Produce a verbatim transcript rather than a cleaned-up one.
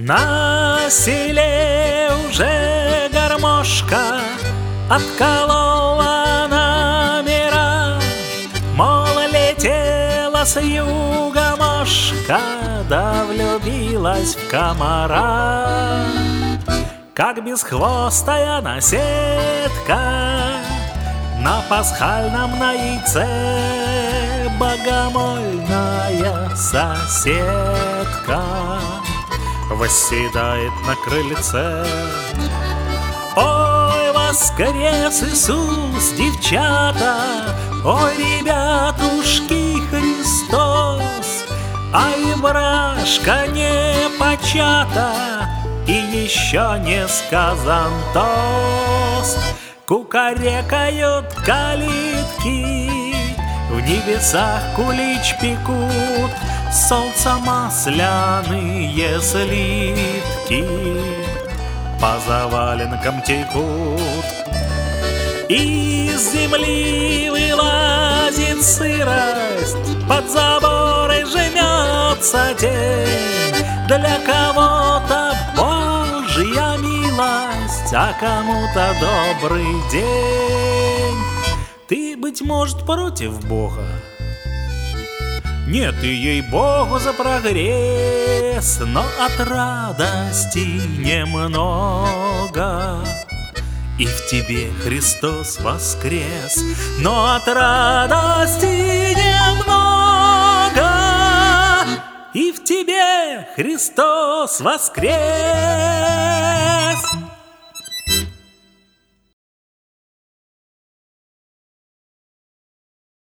На селе уже гармошка отколола номера, мол, летела с юга мошка, да влюбилась в комара. Как бесхвостая наседка на пасхальном на яйце, богомольная соседка восседает на крыльце. Ой, воскрес Иисус, девчата, ой, ребятушки, Христос, ай, брашка не почата, и еще не сказан тост. Кукарекают калитки, в небесах кулич пекут, солнца масляные слитки по заваленкам текут. Из земли вылазит сырость, под заборы жмется тень. Для кого-то Божья милость, а кому-то добрый день. Ты, быть может, против Бога? Нет, и ей-богу за прогресс, но от радости немного. И в тебе Христос воскрес, но от радости немного. И в тебе Христос воскрес.